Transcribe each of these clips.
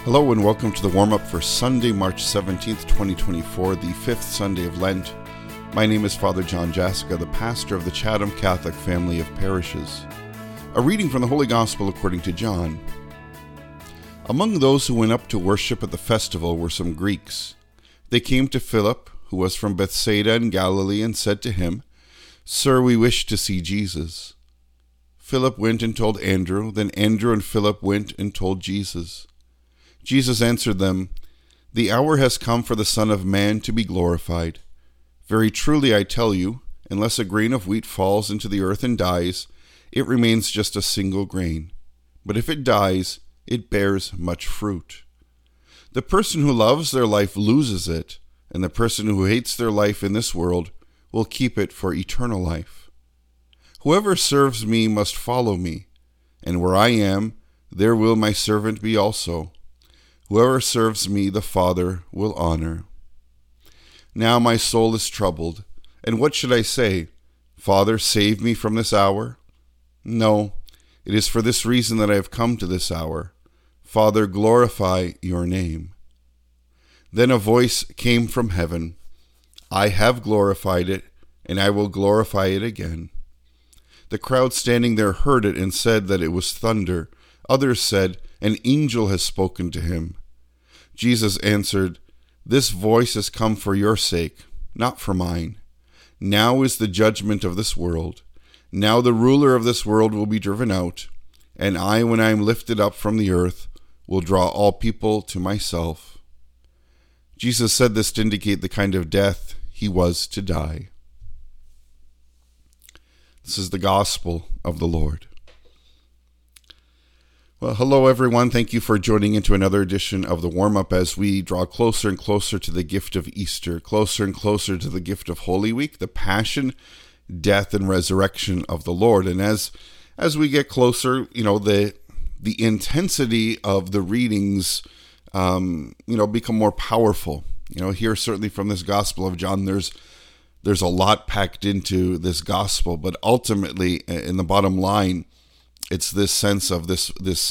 Hello and welcome to the warm-up for Sunday, March 17th, 2024, the fifth Sunday of Lent. My name is Father John Jasica, the pastor of the Chatham Catholic family of parishes. A reading from the Holy Gospel according to John. Among those who went up to worship at the festival were some Greeks. They came to Philip, who was from Bethsaida in Galilee, and said to him, "Sir, we wish to see Jesus." Philip went and told Andrew. Then Andrew and Philip went and told Jesus. Jesus answered them, "The hour has come for the Son of Man to be glorified. Very truly I tell you, unless a grain of wheat falls into the earth and dies, it remains just a single grain. But if it dies, it bears much fruit. The person who loves their life loses it, and the person who hates their life in this world will keep it for eternal life. Whoever serves me must follow me, and where I am, there will my servant be also. Whoever serves me, the Father will honor. Now my soul is troubled, and what should I say? Father, save me from this hour? No, it is for this reason that I have come to this hour. Father, glorify your name." Then a voice came from heaven, "I have glorified it, and I will glorify it again." The crowd standing there heard it and said that it was thunder. Others said, "An angel has spoken to him." Jesus answered, "This voice has come for your sake, not for mine. Now is the judgment of this world. Now the ruler of this world will be driven out, and I, when I am lifted up from the earth, will draw all people to myself." Jesus said this to indicate the kind of death he was to die. This is the gospel of the Lord. Well, hello everyone. Thank you for joining into another edition of the warm-up as we draw closer and closer to the gift of Easter, closer and closer to the gift of Holy Week, the passion, death, and resurrection of the Lord. And as we get closer, the intensity of the readings, become more powerful. Here certainly from this Gospel of John, there's a lot packed into this gospel, but ultimately, in the bottom line, it's this sense of this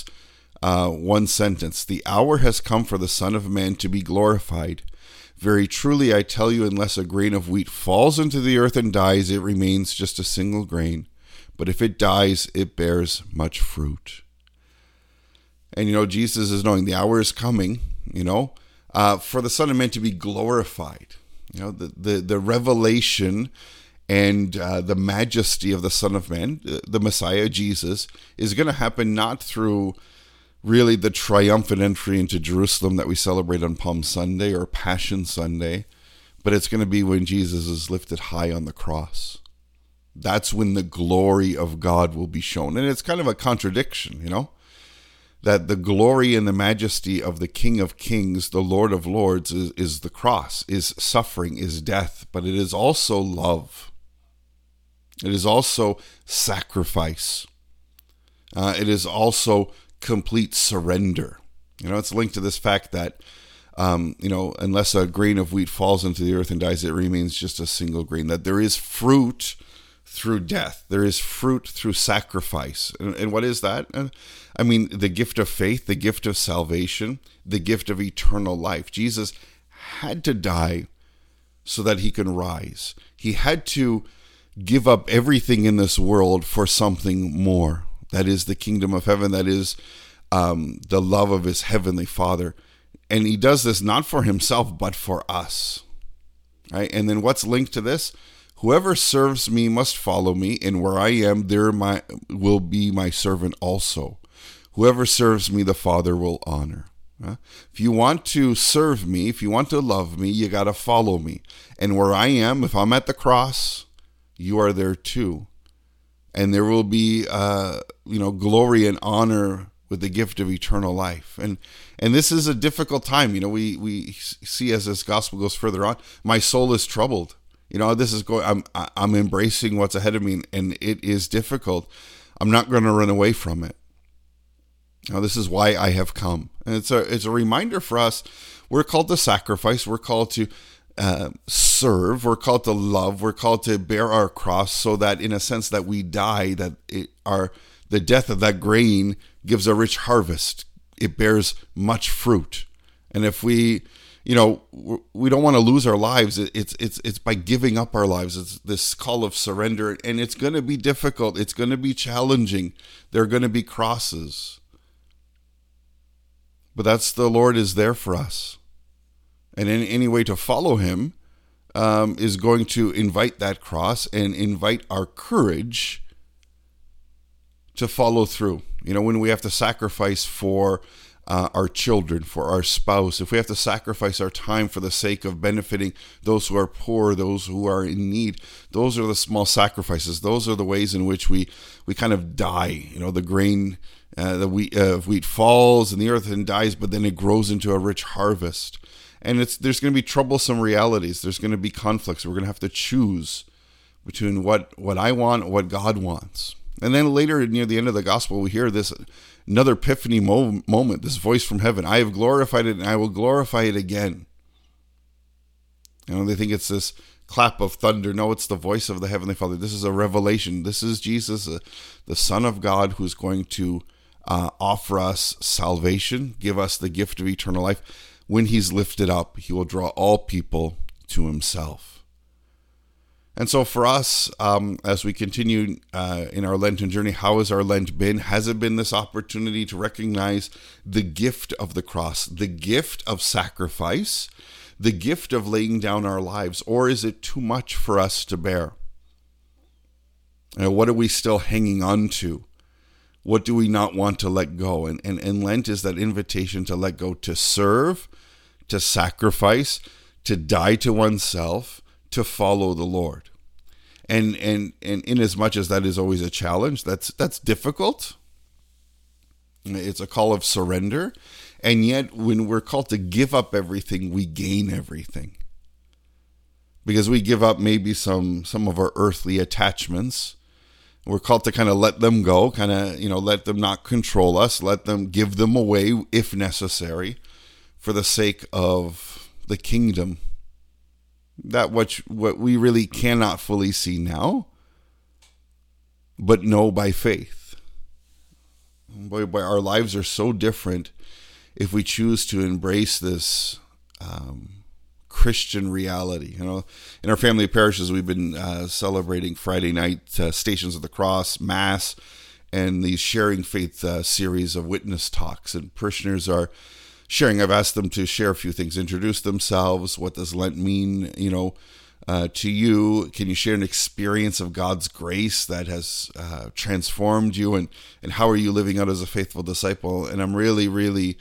one sentence. The hour has come for the Son of Man to be glorified. Very truly I tell you, unless a grain of wheat falls into the earth and dies, it remains just a single grain. But if it dies, it bears much fruit. And Jesus is knowing the hour is coming, for the Son of Man to be glorified. The revelation and the majesty of the Son of Man, the Messiah, Jesus, is going to happen not through really the triumphant entry into Jerusalem that we celebrate on Palm Sunday or Passion Sunday, but it's going to be when Jesus is lifted high on the cross. That's when the glory of God will be shown. And it's kind of a contradiction, that the glory and the majesty of the King of Kings, the Lord of Lords, is the cross, is suffering, is death, but it is also love. It is also sacrifice. It is also complete surrender. It's linked to this fact that, unless a grain of wheat falls into the earth and dies, it remains just a single grain. That there is fruit through death. There is fruit through sacrifice. And what is that? The gift of faith, the gift of salvation, the gift of eternal life. Jesus had to die so that he can rise. He had to give up everything in this world for something more. That is the kingdom of heaven. That is the love of his heavenly Father. And he does this not for himself, but for us. Right? And then what's linked to this? Whoever serves me must follow me, and where I am, there will be my servant also. Whoever serves me, the Father will honor. If you want to serve me, if you want to love me, you got to follow me. And where I am, if I'm at the cross, you are there too. And there will be, glory and honor with the gift of eternal life. And this is a difficult time. We see as this gospel goes further on, my soul is troubled. This is going, I'm embracing what's ahead of me, and it is difficult. I'm not going to run away from it. This is why I have come. And it's a reminder for us. We're called to sacrifice. We're called to serve, we're called to love, we're called to bear our cross, so that in a sense that we die, that the death of that grain gives a rich harvest, it bears much fruit. And if we don't want to lose our lives, it's by giving up our lives. It's this call of surrender, and it's going to be difficult. It's going to be challenging. There are going to be crosses. But the Lord is there for us. And in any way to follow him is going to invite that cross and invite our courage to follow through. When we have to sacrifice for our children, for our spouse, if we have to sacrifice our time for the sake of benefiting those who are poor, those who are in need, those are the small sacrifices. Those are the ways in which we kind of die. The grain, the wheat falls in the earth and dies, but then it grows into a rich harvest. And there's going to be troublesome realities. There's going to be conflicts. We're going to have to choose between what I want and what God wants. And then later, near the end of the gospel, we hear another epiphany moment, this voice from heaven. I have glorified it, and I will glorify it again. They think it's this clap of thunder. No, it's the voice of the Heavenly Father. This is a revelation. This is Jesus, the Son of God, who's going to offer us salvation, give us the gift of eternal life. When he's lifted up, he will draw all people to himself. And so for us, as we continue in our Lenten journey, how has our Lent been? Has it been this opportunity to recognize the gift of the cross, the gift of sacrifice, the gift of laying down our lives? Or is it too much for us to bear? What are we still hanging on to? What do we not want to let go? And Lent is that invitation to let go, to serve, to sacrifice, to die to oneself, to follow the Lord. And in as much as that is always a challenge, that's difficult. It's a call of surrender. And yet when we're called to give up everything, we gain everything. Because we give up maybe some of our earthly attachments. We're called to kind of let them go, let them not control us, give them away if necessary for the sake of the kingdom. That what we really cannot fully see now, but know by faith. Boy, our lives are so different if we choose to embrace this Christian reality. In our family parishes, we've been celebrating Friday night Stations of the Cross, Mass, and these Sharing Faith series of witness talks. And parishioners are sharing. I've asked them to share a few things, introduce themselves. What does Lent mean, to you? Can you share an experience of God's grace that has transformed you? And how are you living out as a faithful disciple? And I'm really, really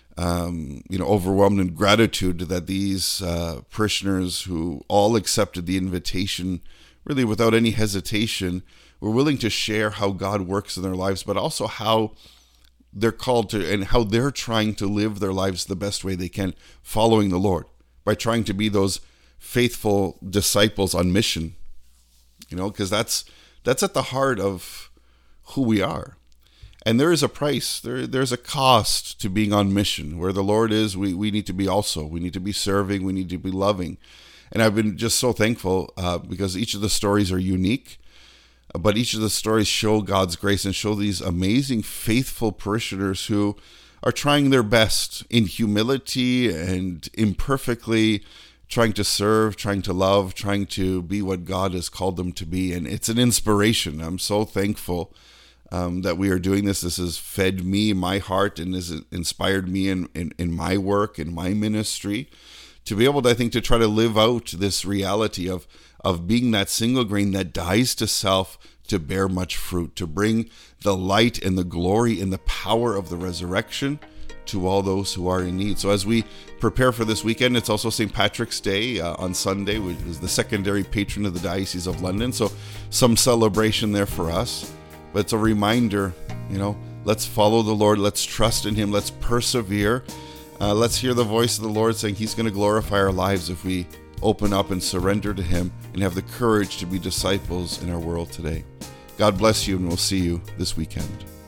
overwhelmed in gratitude that these parishioners who all accepted the invitation, really without any hesitation, were willing to share how God works in their lives, but also how they're called to and how they're trying to live their lives the best way they can, following the Lord, by trying to be those faithful disciples on mission, because that's at the heart of who we are. And there is a price, there's a cost to being on mission. Where the Lord is, we need to be also. We need to be serving, we need to be loving. And I've been just so thankful because each of the stories are unique, but each of the stories show God's grace and show these amazing, faithful parishioners who are trying their best in humility and imperfectly, trying to serve, trying to love, trying to be what God has called them to be. And it's an inspiration. I'm so thankful that we are doing this. This has fed me, my heart, and has inspired me in my work, in my ministry, to be able to, I think, to try to live out this reality of being that single grain that dies to self to bear much fruit, to bring the light and the glory and the power of the resurrection to all those who are in need. So as we prepare for this weekend, it's also St. Patrick's Day on Sunday, which is the secondary patron of the Diocese of London. So some celebration there for us. But it's a reminder, let's follow the Lord. Let's trust in him. Let's persevere. Let's hear the voice of the Lord saying he's going to glorify our lives if we open up and surrender to him and have the courage to be disciples in our world today. God bless you, and we'll see you this weekend.